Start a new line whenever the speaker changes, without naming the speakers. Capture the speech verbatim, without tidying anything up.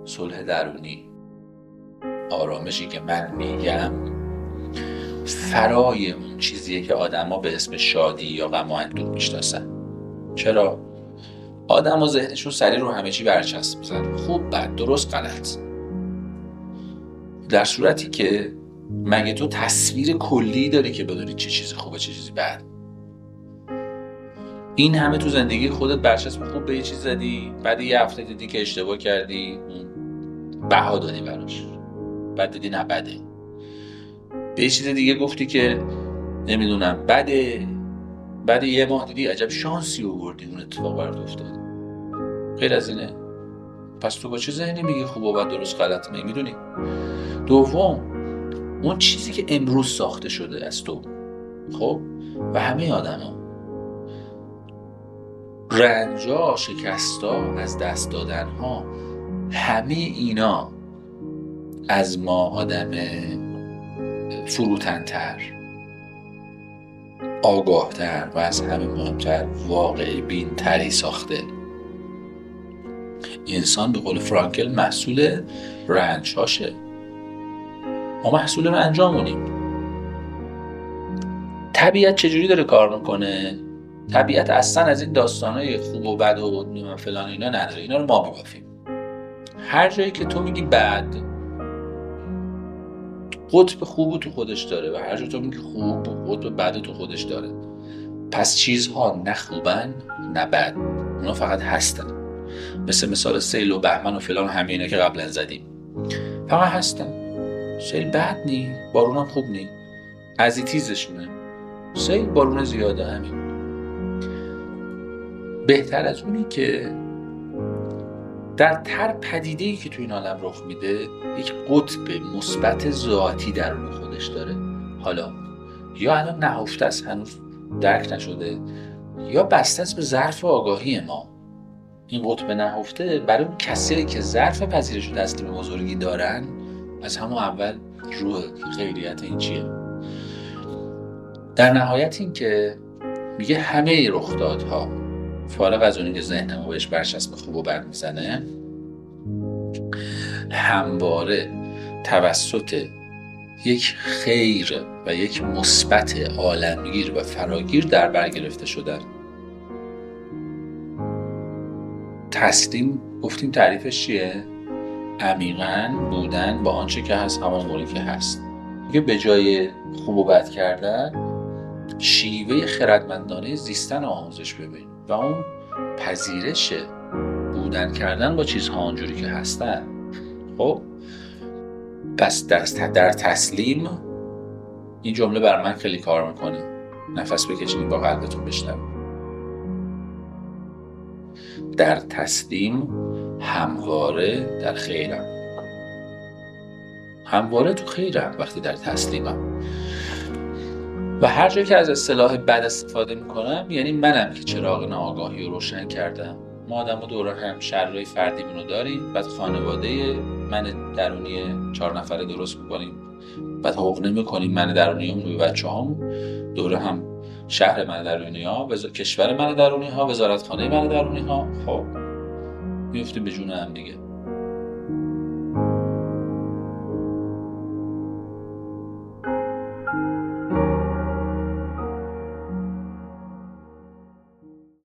صلح درونی، آرامشی که من میگم فرای اون چیزیه که آدم ها به اسم شادی یا غم و اندوه میشناسن. چرا؟ آدم ها ذهنشون سریع رو همه چی برچسب میزن، خوب بد درست غلط، در صورتی که مگه تو تصویر کلی داری که بدونی چه چیزی خوبه چه چیزی بد؟ این همه تو زندگی خودت برچسب خوب به یه چیز زدی، بعد یه هفته دیدی که اشتباه کردی، بها دادی براش، بعد دیدی نه بده، به یه چیز دیگه گفتی که نمیدونم بده، بعد یه ماه دیدی عجب شانسی آوردی اون اتفاق برات افتاد. غیر از اینه؟ پس تو با چه ذهنی میگی خوب و بد درست غلط؟ نمیدونی. دوم، اون چیزی که امروز ساخته شده از تو، خب، و همه آدم ها رنجا، شکستا، از دست دادن ها، همه اینا از ما آدم فروتن‌تر، آگاهتر و از همه مهمتر واقعی بین‌تری ساخته. انسان به قول فرانکل محصول رنج‌هاشه. ما محصول رنجامونیم. طبیعت چجوری داره کار میکنه؟ طبیعت اصلا از این داستانای خوب و بد و فلان اینا نداره، اینا رو ما میبافیم. هر جایی که تو میگی بد، قطب خوب تو خودش داره و هر جایی تو میگی خوب، قطب بد تو خودش داره. پس چیزها نه خوبن نه بد، اونا فقط هستن. مثل مثال سیل و بهمن و فلان و همه اینا که قبلا زدیم، فقط هستن. سیل بد نی، بارون هم خوب نی، ازی تیزشونه. سیل، بارون زیاده، همین. بهتر از اونی که در تر پدیده‌ای که تو این عالم رخ میده یک قطب مثبت ذاتی درون خودش داره. حالا یا الان نهفته است، هنوز درک نشده، یا بسته است به ظرف آگاهی ما. این قطب نهفته برای اون کسایی که ظرف پذیرش و تسلیم بزرگی دارن، از همون اول روح خیریت این چیه. در نهایت این که میگه همه رخدادها، فارغ از اونی که ذهن ما بهش برچسب خوب و بد میزنه، همواره توسط یک خیر و یک مثبت عالمگیر و فراگیر در بر گرفته شدن. تسلیم گفتیم تعریفش چیه؟ عمیقاً بودن با آنچه که هست همان گونه که هست. میگه به جای خوب و بد کردن، شیوه خردمندانه زیستن آموزش ببین و اون پذیرش بودن کردن با چیزها آنجوری که هستن. خب پس در تسلیم، این جمله بر من خیلی کار میکنه، نفس بکشید با قلبتون بشنوید. در تسلیم همواره در خیرم، همواره تو خیرم وقتی در تسلیمم. و هر جایی که از اصطلاح بد استفاده میکنم، یعنی منم که چراغ ناآگاهی رو روشن کردم. ما آدم ها دور هم شرای فردی منو داریم، بعد خانواده من درونی چهار نفره درست میکنیم، بعد حقوق نمیکنیم من درونی هم و بچه هم دور هم شهر من درونی ها، وز... کشور من درونی ها، وزارتخانه من درونی ها. خب میفتیم به جون هم دیگه.